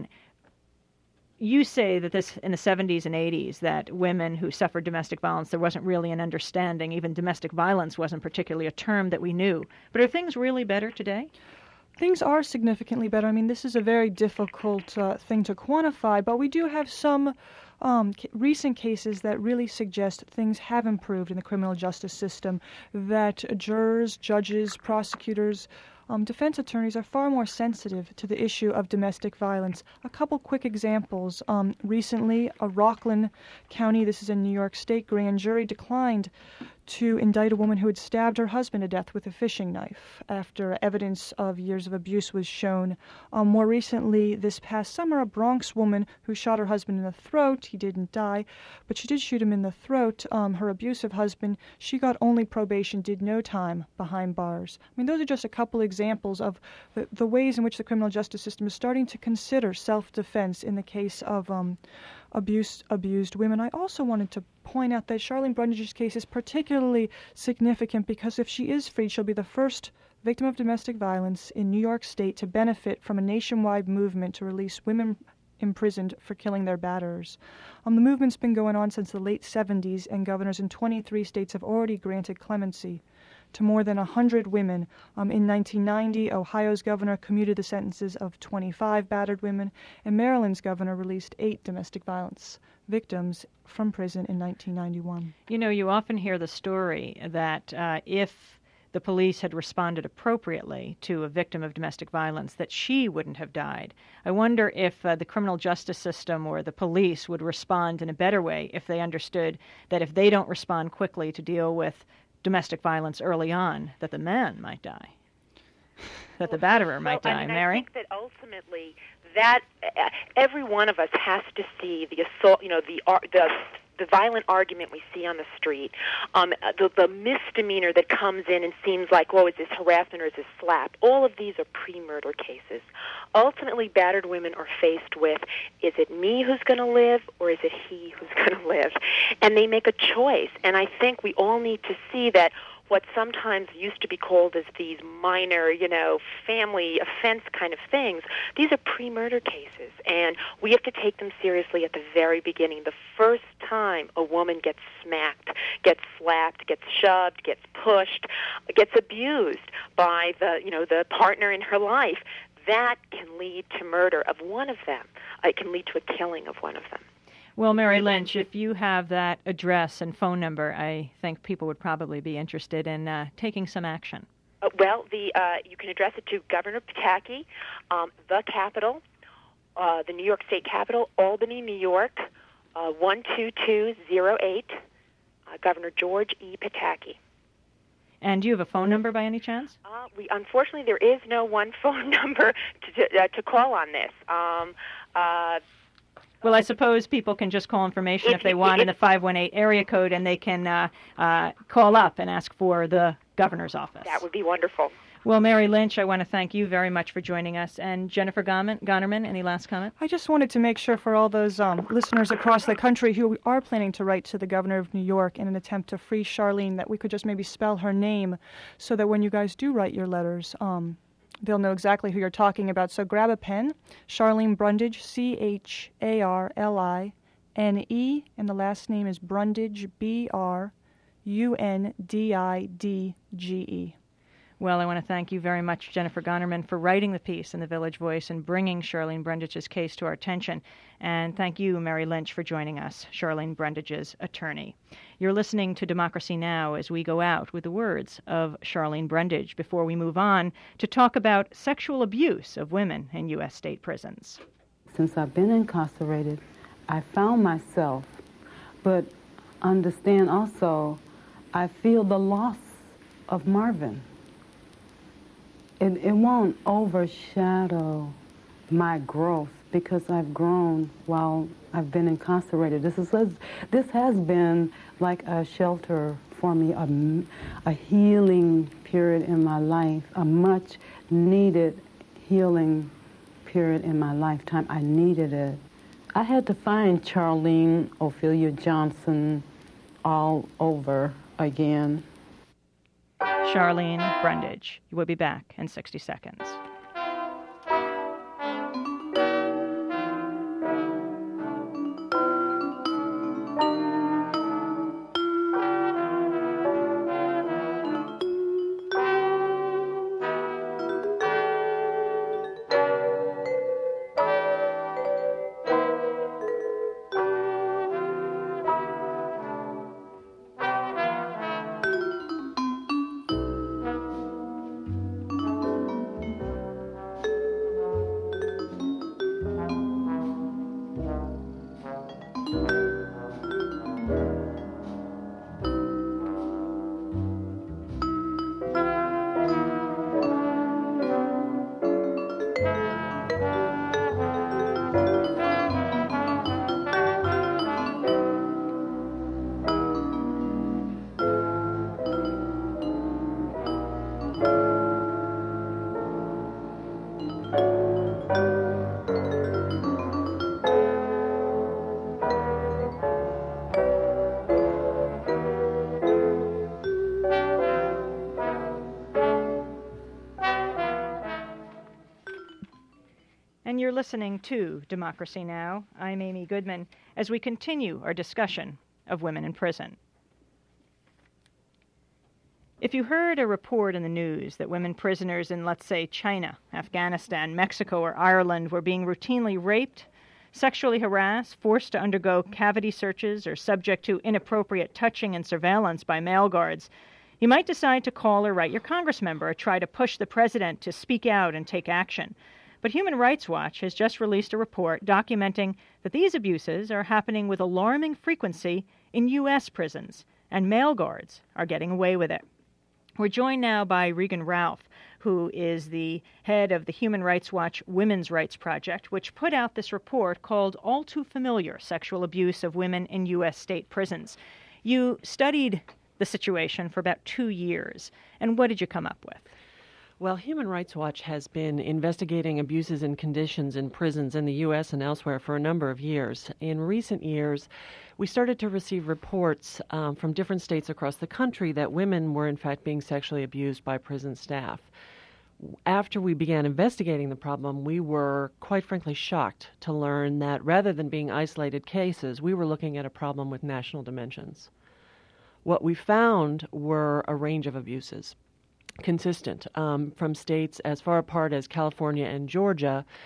you say that this in the seventies and eighties, that women who suffered domestic violence, there wasn't really an understanding. Even domestic violence wasn't particularly a term that we knew. But are things really better today? Things are significantly better. I mean, this is a very difficult uh, thing to quantify, but we do have some um, c- recent cases that really suggest things have improved in the criminal justice system, that jurors, judges, prosecutors, Um, defense attorneys are far more sensitive to the issue of domestic violence. A couple quick examples. Um, recently, a Rockland County, this is in New York State, grand jury declined to indict a woman who had stabbed her husband to death with a fishing knife after evidence of years of abuse was shown. Um, more recently, this past summer, a Bronx woman who shot her husband in the throat. He didn't die, but she did shoot him in the throat. Um, her abusive husband, she got only probation, did no time behind bars. I mean, those are just a couple examples of the, the ways in which the criminal justice system is starting to consider self-defense in the case of um, abused, abused women. I also wanted to point out that Charlene Brundage's case is particularly significant because if she is freed, she'll be the first victim of domestic violence in New York State to benefit from a nationwide movement to release women imprisoned for killing their batterers. Um, the movement's been going on since the late seventies, and governors in twenty-three states have already granted clemency to more than one hundred women. Um, in nineteen ninety, Ohio's governor commuted the sentences of twenty-five battered women, and Maryland's governor released eight domestic violence victims from prison in nineteen ninety-one. You know, you often hear the story that uh, if the police had responded appropriately to a victim of domestic violence, that she wouldn't have died. I wonder if uh, the criminal justice system or the police would respond in a better way if they understood that if they don't respond quickly to deal with domestic violence early on, that the man might die, that the batterer might well, die. I mean, Mary? I think that ultimately that uh, every one of us has to see the assault, you know, the the the violent argument we see on the street, um, the, the misdemeanor that comes in and seems like, whoa, is this harassment or is this slap? All of these are pre-murder cases. Ultimately, battered women are faced with, is it me who's going to live or is it he who's going to live? And they make a choice. And I think we all need to see that what sometimes used to be called as these minor, you know, family offense kind of things, these are pre-murder cases, and we have to take them seriously at the very beginning. The first time a woman gets smacked, gets slapped, gets shoved, gets pushed, gets abused by the, you know, the partner in her life, that can lead to murder of one of them. It can lead to a killing of one of them. Well, Mary Lynch, if you have that address and phone number, I think people would probably be interested in uh, taking some action. Uh, well, the uh, you can address it to Governor Pataki, um, the Capitol, uh, the New York State Capitol, Albany, New York, uh, one two two zero eight, uh, Governor George E. Pataki. And do you have a phone number by any chance? Uh, we unfortunately there is no one phone number to to, uh, to call on this. Um, uh, Well, I suppose people can just call information if they want in the five one eight area code, and they can uh, uh, call up and ask for the governor's office. That would be wonderful. Well, Mary Lynch, I want to thank you very much for joining us. And Jennifer Gonnerman, any last comment? I just wanted to make sure for all those um, listeners across the country who are planning to write to the governor of New York in an attempt to free Charlene that we could just maybe spell her name so that when you guys do write your letters, um, they'll know exactly who you're talking about. So grab a pen, Charlene Brundage, C H A R L I N E, and the last name is Brundage, B R U N D I D G E. Well, I want to thank you very much, Jennifer Gonnerman, for writing the piece in the Village Voice and bringing Charlene Brundage's case to our attention. And thank you, Mary Lynch, for joining us, Charlene Brundage's attorney. You're listening to Democracy Now! As we go out with the words of Charlene Brundage before we move on to talk about sexual abuse of women in U S state prisons. Since I've been incarcerated, I found myself, but understand also, I feel the loss of Marvin. It, it won't overshadow my growth because I've grown while I've been incarcerated. This is this has been like a shelter for me, a, a healing period in my life, a much needed healing period in my lifetime. I needed it. I had to find Charlene Ophelia Johnson all over again. Charlene Brundage. We'll be back in sixty seconds. And you're listening to Democracy Now! I'm Amy Goodman as we continue our discussion of women in prison. If you heard a report in the news that women prisoners in, let's say, China, Afghanistan, Mexico, or Ireland were being routinely raped, sexually harassed, forced to undergo cavity searches, or subject to inappropriate touching and surveillance by male guards, you might decide to call or write your congressmember or try to push the president to speak out and take action. But Human Rights Watch has just released a report documenting that these abuses are happening with alarming frequency in U S prisons, and male guards are getting away with it. We're joined now by Regan Ralph, who is the head of the Human Rights Watch Women's Rights Project, which put out this report called All Too Familiar: Sexual Abuse of Women in U S State Prisons. You studied the situation for about two years, and what did you come up with? Well, Human Rights Watch has been investigating abuses and conditions in prisons in the U S and elsewhere for a number of years. In recent years, we started to receive reports um, from different states across the country that women were in fact being sexually abused by prison staff. After we began investigating the problem, we were quite frankly shocked to learn that rather than being isolated cases, we were looking at a problem with national dimensions. What we found were a range of abuses, consistent um, from states as far apart as California and Georgia.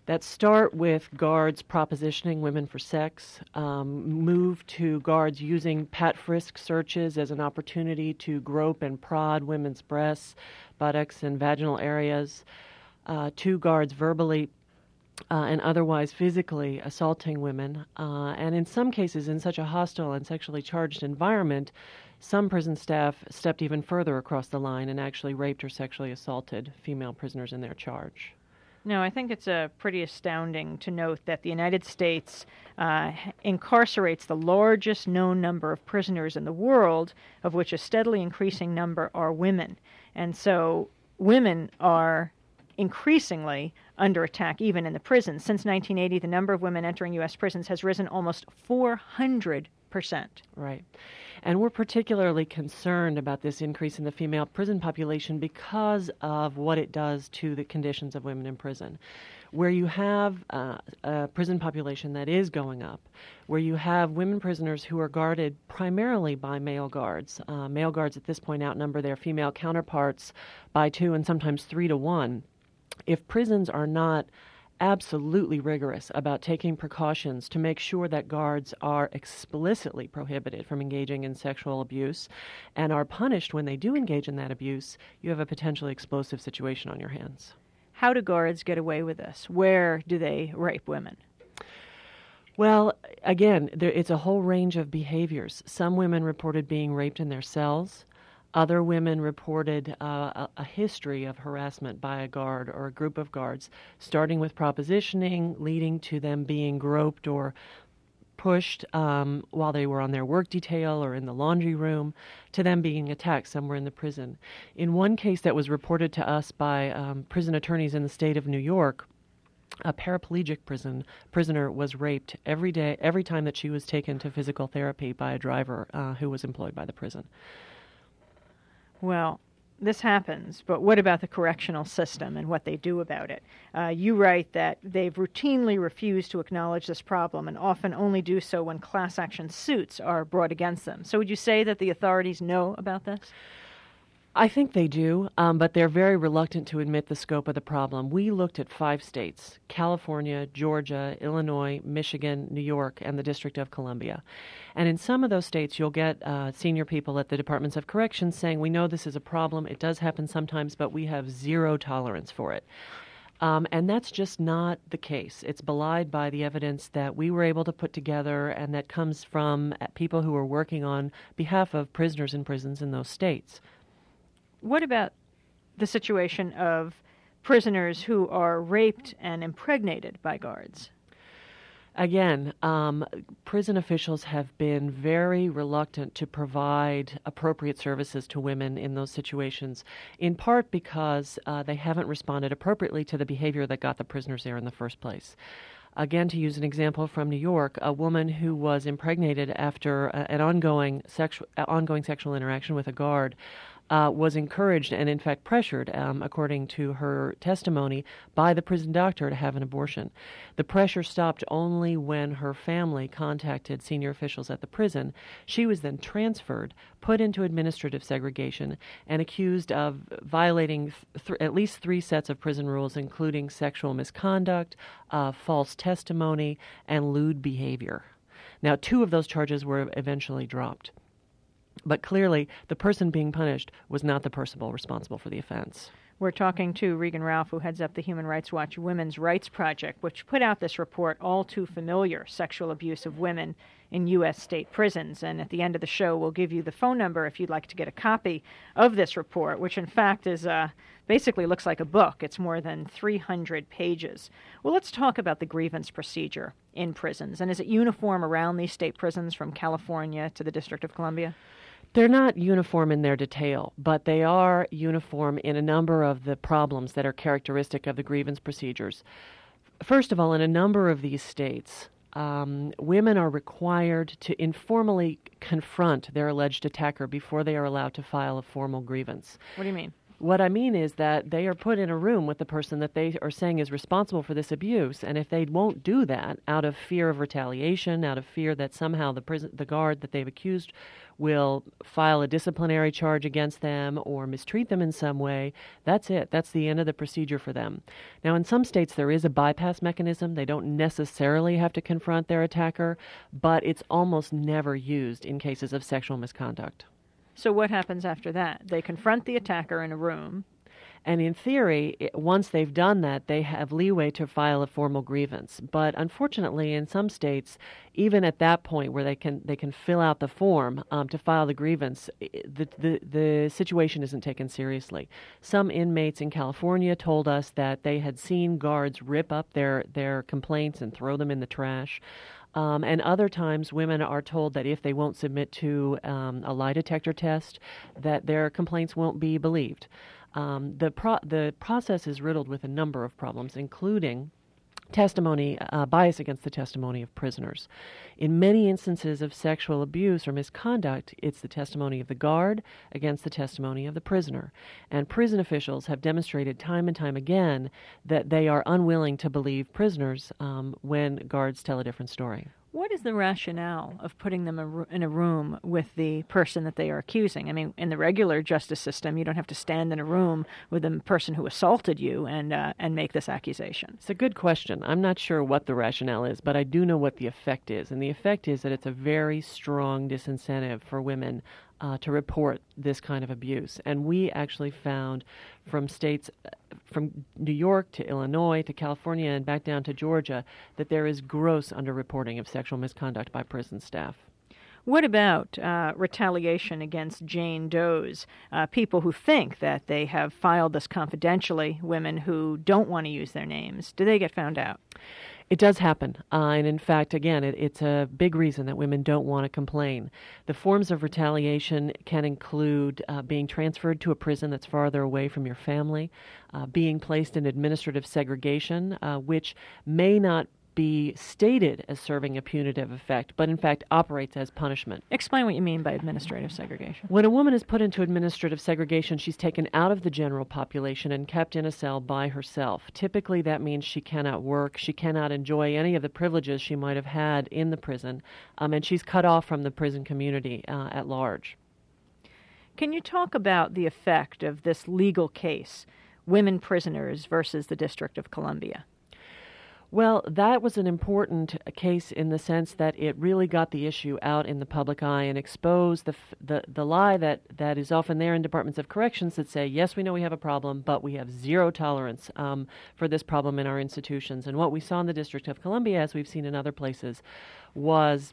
that start with guards propositioning women for sex, um, move to guards using pat frisk searches as an opportunity to grope and prod women's breasts, buttocks, and vaginal areas, uh, to guards verbally Uh, and otherwise physically assaulting women. Uh, and in some cases, in such a hostile and sexually charged environment, some prison staff stepped even further across the line and actually raped or sexually assaulted female prisoners in their charge. No, I think it's uh, pretty astounding to note that the United States uh, incarcerates the largest known number of prisoners in the world, of which a steadily increasing number are women. And so women are increasingly under attack even in the prisons. Since nineteen eighty, the number of women entering U S prisons has risen almost four hundred percent. Right. And we're particularly concerned about this increase in the female prison population because of what it does to the conditions of women in prison. Where you have uh, a prison population that is going up, where you have women prisoners who are guarded primarily by male guards. Uh, male guards at this point outnumber their female counterparts by two and sometimes three to one. If prisons are not absolutely rigorous about taking precautions to make sure that guards are explicitly prohibited from engaging in sexual abuse and are punished when they do engage in that abuse, you have a potentially explosive situation on your hands. How do guards get away with this? Where do they rape women? Well, again, there, it's a whole range of behaviors. Some women reported being raped in their cells. Other women reported uh, a, a history of harassment by a guard or a group of guards, starting with propositioning, leading to them being groped or pushed um, while they were on their work detail or in the laundry room, to them being attacked somewhere in the prison. In one case that was reported to us by um, prison attorneys in the state of New York, a paraplegic prison prisoner was raped every day, every time that she was taken to physical therapy by a driver uh, who was employed by the prison. Well, this happens, but what about the correctional system and what they do about it? Uh, you write that they've routinely refused to acknowledge this problem and often only do so when class action suits are brought against them. So would you say that the authorities know about this? I think they do, um, but they're very reluctant to admit the scope of the problem. We looked at five states, California, Georgia, Illinois, Michigan, New York, and the District of Columbia. And in some of those states, you'll get uh, senior people at the Departments of Corrections saying, we know this is a problem, it does happen sometimes, but we have zero tolerance for it. Um, and that's just not the case. It's belied by the evidence that we were able to put together and that comes from people who are working on behalf of prisoners in prisons in those states. What about the situation of prisoners who are raped and impregnated by guards? Again, um, prison officials have been very reluctant to provide appropriate services to women in those situations, in part because uh, they haven't responded appropriately to the behavior that got the prisoners there in the first place. Again, to use an example from New York, a woman who was impregnated after uh, an ongoing, sexu- uh, ongoing sexual interaction with a guard Uh, was encouraged and, in fact, pressured, um, according to her testimony, by the prison doctor to have an abortion. The pressure stopped only when her family contacted senior officials at the prison. She was then transferred, put into administrative segregation, and accused of violating th- th- at least three sets of prison rules, including sexual misconduct, uh, false testimony, and lewd behavior. Now, two of those charges were eventually dropped. But clearly, the person being punished was not the person responsible for the offense. We're talking to Regan Ralph, who heads up the Human Rights Watch Women's Rights Project, which put out this report, All Too Familiar, Sexual Abuse of Women in U S State Prisons. And at the end of the show, we'll give you the phone number if you'd like to get a copy of this report, which in fact is uh, basically looks like a book. It's more than three hundred pages. Well, let's talk about the grievance procedure in prisons. And is it uniform around these state prisons from California to the District of Columbia? They're not uniform in their detail, but they are uniform in a number of the problems that are characteristic of the grievance procedures. First of all, in a number of these states, um, women are required to informally confront their alleged attacker before they are allowed to file a formal grievance. What do you mean? What I mean is that they are put in a room with the person that they are saying is responsible for this abuse, and if they won't do that out of fear of retaliation, out of fear that somehow the prison, the guard that they've accused will file a disciplinary charge against them or mistreat them in some way, that's it. That's the end of the procedure for them. Now, in some states, there is a bypass mechanism. They don't necessarily have to confront their attacker, but it's almost never used in cases of sexual misconduct. So what happens after that? They confront the attacker in a room. And in theory, it, once they've done that, they have leeway to file a formal grievance. But unfortunately, in some states, even at that point where they can they can fill out the form um, to file the grievance, the, the the situation isn't taken seriously. Some inmates in California told us that they had seen guards rip up their, their complaints and throw them in the trash. Um, and other times, women are told that if they won't submit to um, a lie detector test, that their complaints won't be believed. Um, the pro- the process is riddled with a number of problems, including testimony, uh, bias against the testimony of prisoners. In many instances of sexual abuse or misconduct, it's the testimony of the guard against the testimony of the prisoner. And prison officials have demonstrated time and time again that they are unwilling to believe prisoners um, when guards tell a different story. What is the rationale of putting them in a room with the person that they are accusing? I mean, in the regular justice system, you don't have to stand in a room with the person who assaulted you and uh, and make this accusation. It's a good question. I'm not sure what the rationale is, but I do know what the effect is. And the effect is that it's a very strong disincentive for women Uh, to report this kind of abuse. And we actually found from states, from New York to Illinois to California and back down to Georgia, that there is gross underreporting of sexual misconduct by prison staff. What about uh, retaliation against Jane Does, uh, people who think that they have filed this confidentially, women who don't want to use their names? Do they get found out? It does happen. Uh, and in fact, again, it, it's a big reason that women don't want to complain. The forms of retaliation can include uh, being transferred to a prison that's farther away from your family, uh, being placed in administrative segregation, uh, which may not be stated as serving a punitive effect, but in fact operates as punishment. Explain what you mean by administrative segregation. When a woman is put into administrative segregation, she's taken out of the general population and kept in a cell by herself. Typically that means she cannot work, she cannot enjoy any of the privileges she might have had in the prison, um, and she's cut off from the prison community uh, at large. Can you talk about the effect of this legal case, women prisoners versus the District of Columbia? Well, that was an important case in the sense that it really got the issue out in the public eye and exposed the the, the lie that, that is often there in departments of corrections that say, yes, we know we have a problem, but we have zero tolerance um, for this problem in our institutions. And what we saw in the District of Columbia, as we've seen in other places, was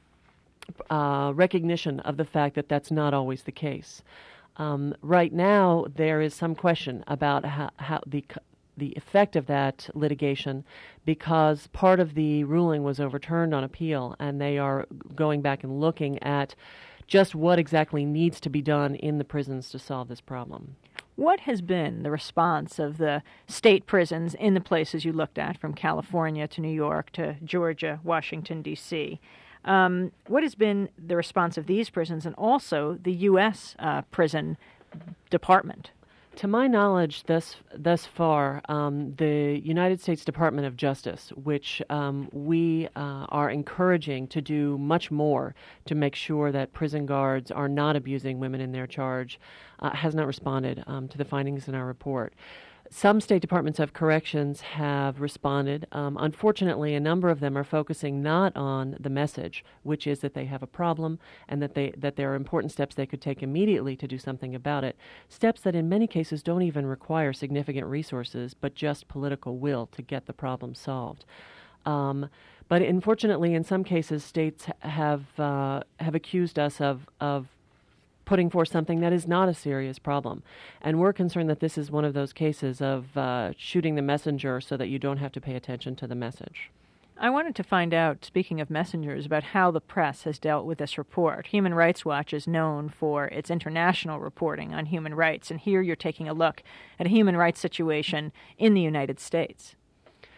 uh, recognition of the fact that that's not always the case. Um, right now, there is some question about how, how the the effect of that litigation, because part of the ruling was overturned on appeal, and they are going back and looking at just what exactly needs to be done in the prisons to solve this problem. What has been the response of the state prisons in the places you looked at, from California to New York to Georgia, Washington, D C? Um, what has been the response of these prisons and also the U S uh, prison department? To my knowledge, thus thus far, um, the United States Department of Justice, which um, we uh, are encouraging to do much more to make sure that prison guards are not abusing women in their charge, uh, has not responded um, to the findings in our report. Some state departments of corrections have responded. Um, unfortunately, a number of them are focusing not on the message, which is that they have a problem and that they that there are important steps they could take immediately to do something about it, steps that in many cases don't even require significant resources, but just political will to get the problem solved. Um, but unfortunately, in some cases, states have uh, have accused us of of putting forth something that is not a serious problem. And we're concerned that this is one of those cases of uh, shooting the messenger so that you don't have to pay attention to the message. I wanted to find out, speaking of messengers, about how the press has dealt with this report. Human Rights Watch is known for its international reporting on human rights, and here you're taking a look at a human rights situation in the United States.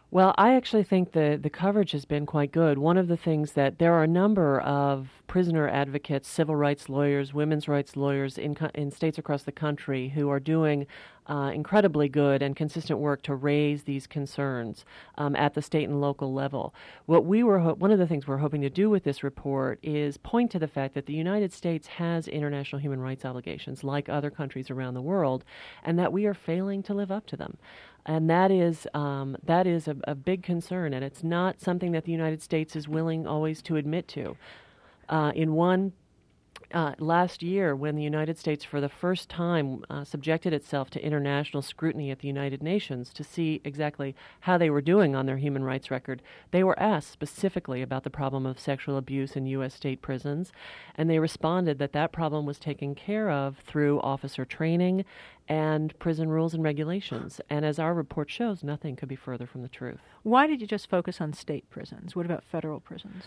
Well, I actually think the, the coverage has been quite good. One of the things that there are a number of prisoner advocates, civil rights lawyers, women's rights lawyers in in states across the country who are doing uh, incredibly good and consistent work to raise these concerns um, at the state and local level. What we were ho- one of the things we're hoping to do with this report is point to the fact that the United States has international human rights obligations like other countries around the world, and that we are failing to live up to them. And that is um, that is a, a big concern, and it's not something that the United States is willing always to admit to. Uh, in one uh, last year, when the United States for the first time uh, subjected itself to international scrutiny at the United Nations to see exactly how they were doing on their human rights record, they were asked specifically about the problem of sexual abuse in U S state prisons, and they responded that that problem was taken care of through officer training and prison rules and regulations. And as our report shows, nothing could be further from the truth. Why did you just focus on state prisons? What about federal prisons?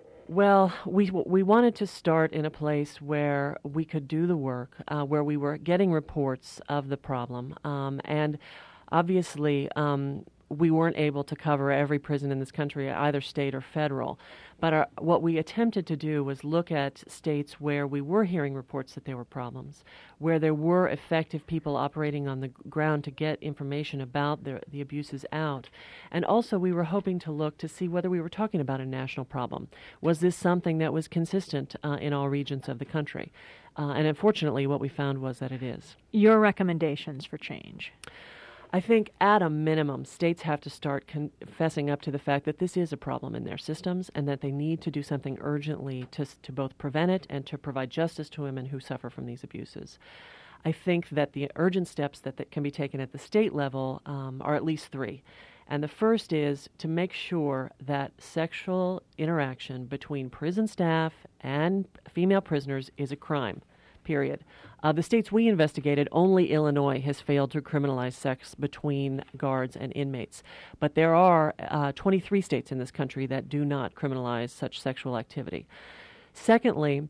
Well, we we wanted to start in a place where we could do the work, uh, where we were getting reports of the problem, um, and obviously um, we weren't able to cover every prison in this country, either state or federal. But our, what we attempted to do was look at states where we were hearing reports that there were problems, where there were effective people operating on the ground to get information about the, the abuses out. And also we were hoping to look to see whether we were talking about a national problem. Was this something that was consistent uh, in all regions of the country? Uh, and unfortunately, what we found was that it is. Your recommendations for change? I think at a minimum, states have to start confessing up to the fact that this is a problem in their systems and that they need to do something urgently to, to both prevent it and to provide justice to women who suffer from these abuses. I think that the urgent steps that, that can be taken at the state level um, are at least three. And the first is to make sure that sexual interaction between prison staff and female prisoners is a crime. Period. Uh, the states we investigated, only Illinois has failed to criminalize sex between guards and inmates. But there are uh, twenty-three states in this country that do not criminalize such sexual activity. Secondly,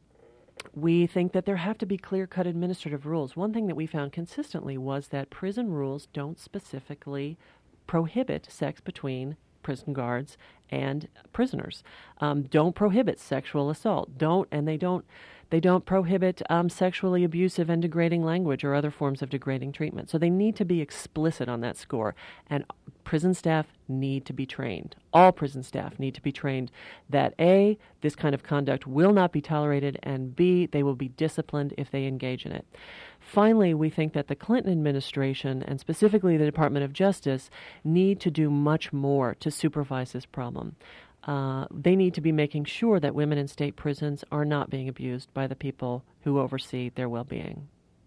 we think that there have to be clear-cut administrative rules. One thing that we found consistently was that prison rules don't specifically prohibit sex between prison guards and prisoners. Um, don't prohibit sexual assault. Don't, and they don't. They don't prohibit um, sexually abusive and degrading language or other forms of degrading treatment. So they need to be explicit on that score. And prison staff need to be trained. All prison staff need to be trained that A, this kind of conduct will not be tolerated, and B, they will be disciplined if they engage in it. Finally, we think that the Clinton administration, and specifically the Department of Justice, need to do much more to supervise this problem. Uh, they need to be making sure that women in state prisons are not being abused by the people who oversee their well-being.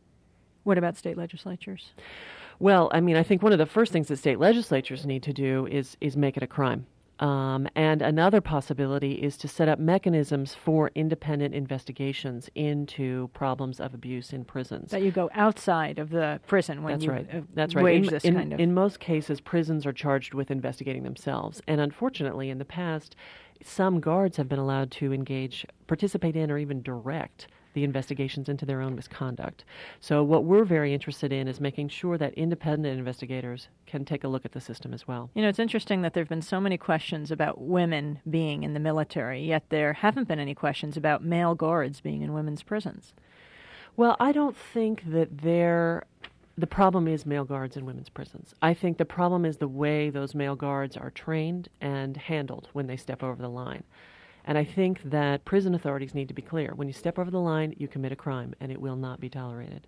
What about state legislatures? Well, I mean, I think one of the first things that state legislatures need to do is is make it a crime. Um, and another possibility is to set up mechanisms for independent investigations into problems of abuse in prisons. That you go outside of the prison when That's you right. uh, That's right. wage In, this in, kind of... in most cases, prisons are charged with investigating themselves. And unfortunately, in the past, some guards have been allowed to engage, participate in, or even direct the investigations into their own misconduct. So what we're very interested in is making sure that independent investigators can take a look at the system as well. You know, it's interesting that there have been so many questions about women being in the military, yet there haven't been any questions about male guards being in women's prisons. Well, I don't think that there... The problem is male guards in women's prisons. I think the problem is the way those male guards are trained and handled when they step over the line. And I think that prison authorities need to be clear. When you step over the line, you commit a crime, and it will not be tolerated.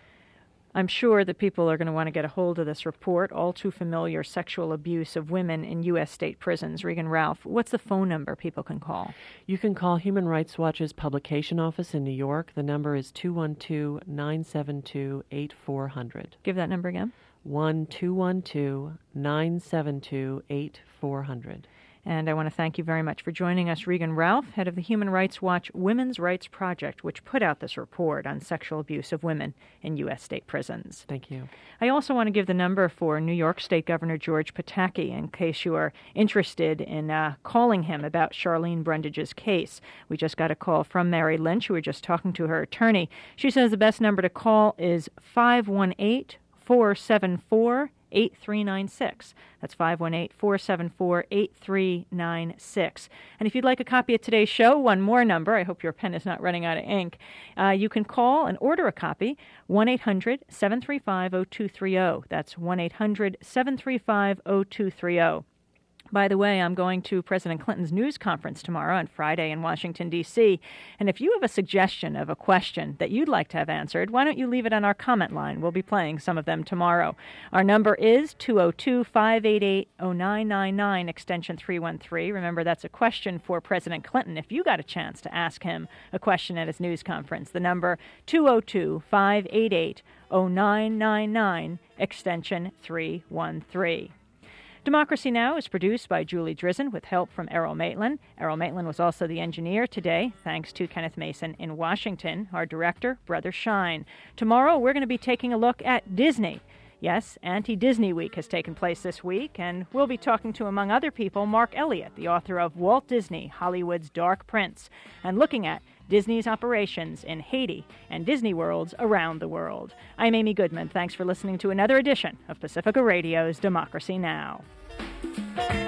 I'm sure that people are going to want to get a hold of this report, All Too Familiar Sexual Abuse of Women in U S State Prisons. Regan Ralph, what's the phone number people can call? You can call Human Rights Watch's publication office in New York. The number is two one two, nine seven two, eight four zero zero. Give that number again. one two one two, nine seven two, eight four zero zero. And I want to thank you very much for joining us, Regan Ralph, head of the Human Rights Watch Women's Rights Project, which put out this report on sexual abuse of women in U S state prisons. Thank you. I also want to give the number for New York State Governor George Pataki in case you are interested in uh, calling him about Charlene Brundage's case. We just got a call from Mary Lynch, who were just talking to her attorney. She says the best number to call is five one eight, four seven four, eight three nine six. That's five one eight, four seven four, eight three nine six. And if you'd like a copy of today's show, one more number. I hope your pen is not running out of ink. Uh, you can call and order a copy, one eight hundred, seven three five, oh two three oh. That's one eight hundred, seven three five, oh two three oh. By the way, I'm going to President Clinton's news conference tomorrow on Friday in Washington, D C, and if you have a suggestion of a question that you'd like to have answered, why don't you leave it on our comment line? We'll be playing some of them tomorrow. Our number is two oh two, five eight eight, oh nine nine nine, extension three one three. Remember, that's a question for President Clinton if you got a chance to ask him a question at his news conference. The number two oh two, five eight eight, oh nine nine nine, extension three one three. Democracy Now! Is produced by Julie Drizzen with help from Errol Maitland. Errol Maitland was also the engineer today, thanks to Kenneth Mason in Washington. Our director, Brother Shine. Tomorrow, we're going to be taking a look at Disney. Yes, Anti-Disney Week has taken place this week, and we'll be talking to, among other people, Mark Elliott, the author of Walt Disney, Hollywood's Dark Prince, and looking at Disney's operations in Haiti and Disney Worlds around the world. I'm Amy Goodman. Thanks for listening to another edition of Pacifica Radio's Democracy Now!